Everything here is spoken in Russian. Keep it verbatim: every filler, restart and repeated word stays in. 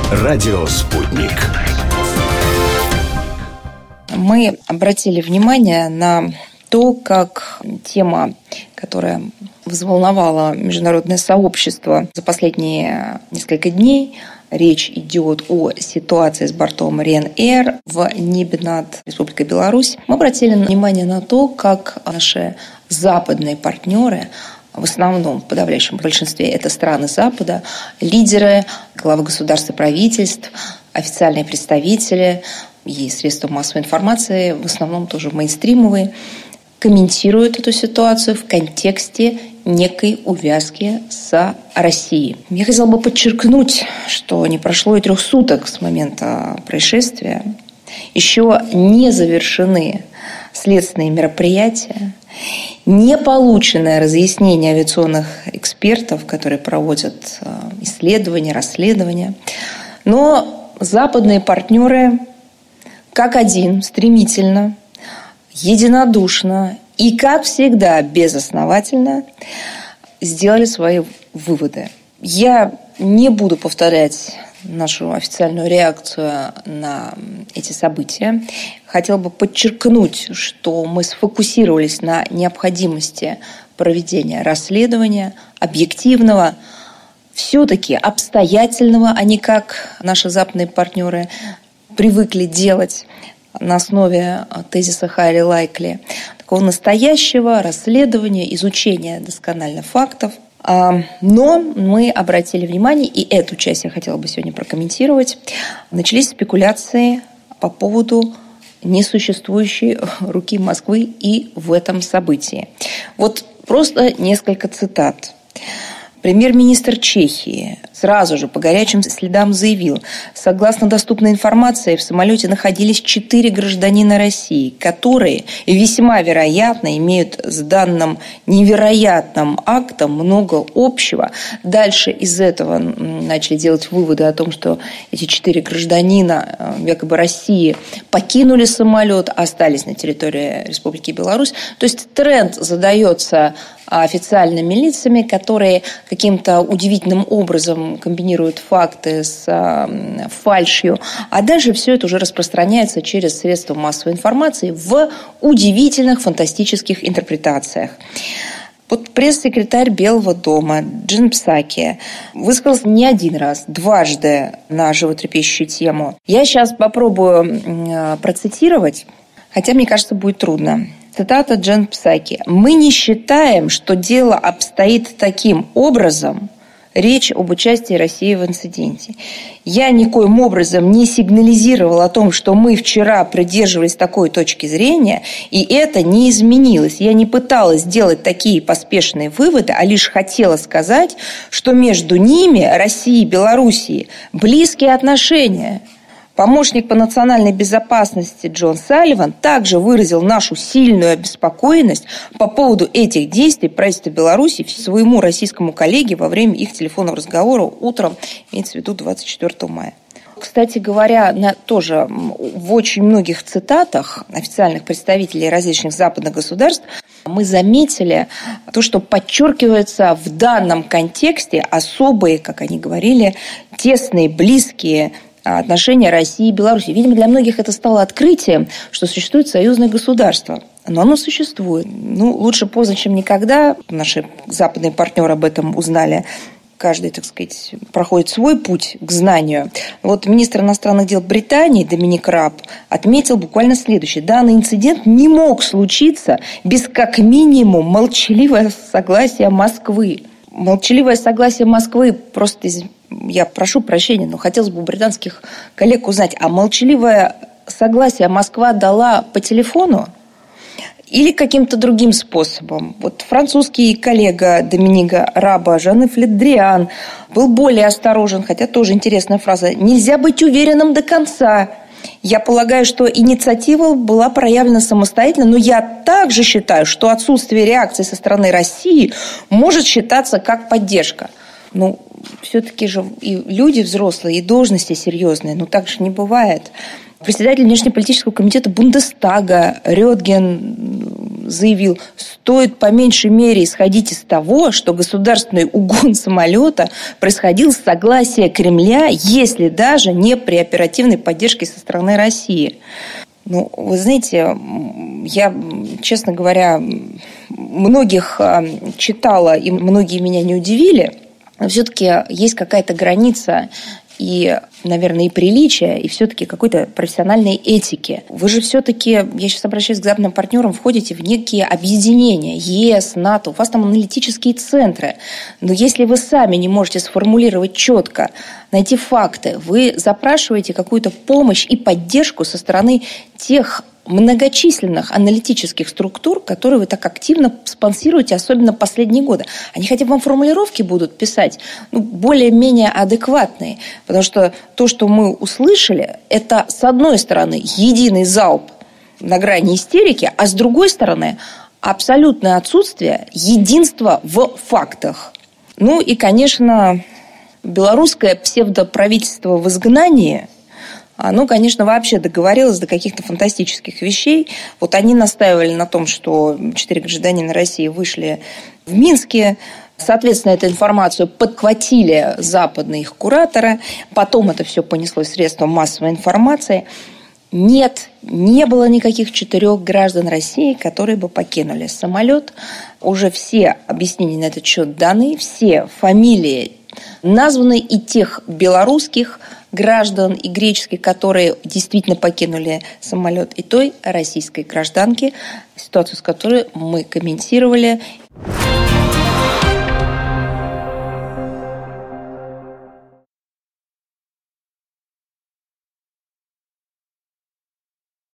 Радио «Спутник». Мы обратили внимание на то, как тема, которая взволновала международное сообщество за последние несколько дней, речь идет о ситуации с бортом Ryanair в небе над Республикой Беларусь. Мы обратили внимание на то, как наши западные партнеры, в основном, в подавляющем большинстве, это страны Запада, лидеры, главы государств и правительств, официальные представители и средства массовой информации, в основном тоже мейнстримовые, комментируют эту ситуацию в контексте некой увязки с Россией. Я хотела бы подчеркнуть, что не прошло и трех суток с момента происшествия. Еще не завершены следственные мероприятия, не полученное разъяснение авиационных экспертов, которые проводят исследования, расследования. Но западные партнеры как один стремительно, единодушно и, как всегда, безосновательно сделали свои выводы. Я не буду повторять нашу официальную реакцию на эти события. Хотела бы подчеркнуть, что мы сфокусировались на необходимости проведения расследования объективного, все-таки обстоятельного, а не как наши западные партнеры привыкли делать на основе тезиса highly likely, такого настоящего расследования, изучения досконально фактов. Но мы обратили внимание, и эту часть я хотела бы сегодня прокомментировать, начались спекуляции по поводу несуществующей руки Москвы и в этом событии. Вот просто несколько цитат. Премьер-министр Чехии сразу же по горячим следам заявил: согласно доступной информации, в самолете находились четыре гражданина России, которые весьма вероятно имеют с данным невероятным актом много общего. Дальше из этого начали делать выводы о том, что эти четыре гражданина якобы России покинули самолет, остались на территории Республики Беларусь. То есть тренд задается официальными лицами, которые каким-то удивительным образом комбинируют факты с фальшью, а дальше все это уже распространяется через средства массовой информации в удивительных, фантастических интерпретациях. Вот пресс-секретарь Белого дома Джен Псаки высказался не один раз, дважды на животрепещущую тему. Я сейчас попробую процитировать, хотя, мне кажется, будет трудно. Цитата Джен Псаки. «Мы не считаем, что дело обстоит таким образом». Речь об участии России в инциденте. «Я никоим образом не сигнализировал о том, что мы вчера придерживались такой точки зрения, и это не изменилось. Я не пыталась сделать такие поспешные выводы, а лишь хотела сказать, что между ними, Россией и Белоруссией, близкие отношения». Помощник по национальной безопасности Джон Салливан также выразил нашу сильную обеспокоенность по поводу этих действий правительства Беларуси своему российскому коллеге во время их телефонного разговора утром, имеется в виду двадцать четвёртого мая. Кстати говоря, на, тоже в очень многих цитатах официальных представителей различных западных государств мы заметили то, что подчеркивается в данном контексте особые, как они говорили, тесные, близкие отношения России и Беларуси. Видимо, для многих это стало открытием, что существует союзное государство. Но оно существует. Ну, лучше поздно, чем никогда. Наши западные партнеры об этом узнали. Каждый, так сказать, проходит свой путь к знанию. Вот министр иностранных дел Британии Доминик Раб отметил буквально следующее. Данный инцидент не мог случиться без как минимум молчаливого согласия Москвы. Молчаливое согласие Москвы просто из... Я прошу прощения, но хотелось бы у британских коллег узнать, а молчаливое согласие Москва дала по телефону или каким-то другим способом? Вот французский коллега Доминика Раба, Жан-Ив Ле Дриан, был более осторожен, хотя тоже интересная фраза. Нельзя быть уверенным до конца. Я полагаю, что инициатива была проявлена самостоятельно, но я также считаю, что отсутствие реакции со стороны России может считаться как поддержка. Ну, все-таки же и люди взрослые, и должности серьезные, но так же не бывает. Председатель внешнеполитического комитета Бундестага Рёдген заявил, стоит по меньшей мере исходить из того, что государственный угон самолета происходил с согласия Кремля, если даже не при оперативной поддержке со стороны России. Ну, вы знаете, я, честно говоря, многих читала, и многие меня не удивили, но все-таки есть какая-то граница и, наверное, и приличия, и все-таки какой-то профессиональной этики. Вы же все-таки, я сейчас обращаюсь к западным партнерам, входите в некие объединения, ЕС, НАТО, у вас там аналитические центры. Но если вы сами не можете сформулировать четко, найти факты, вы запрашиваете какую-то помощь и поддержку со стороны тех многочисленных аналитических структур, которые вы так активно спонсируете, особенно последние годы. Они хотя бы вам формулировки будут писать, ну, более-менее адекватные. Потому что то, что мы услышали, это, с одной стороны, единый залп на грани истерики, а с другой стороны, абсолютное отсутствие единства в фактах. Ну и, конечно, белорусское псевдоправительство в изгнании, оно, конечно, вообще договорилось до каких-то фантастических вещей. Вот они настаивали на том, что четыре гражданина России вышли в Минске. Соответственно, эту информацию подхватили западные их кураторы. Потом это все понеслось средством массовой информации. Нет, не было никаких четырех граждан России, которые бы покинули самолет. Уже все объяснения на этот счет даны, все фамилии названы и тех белорусских граждан и греческих, которые действительно покинули самолет, и той российской гражданки, ситуацию с которой мы комментировали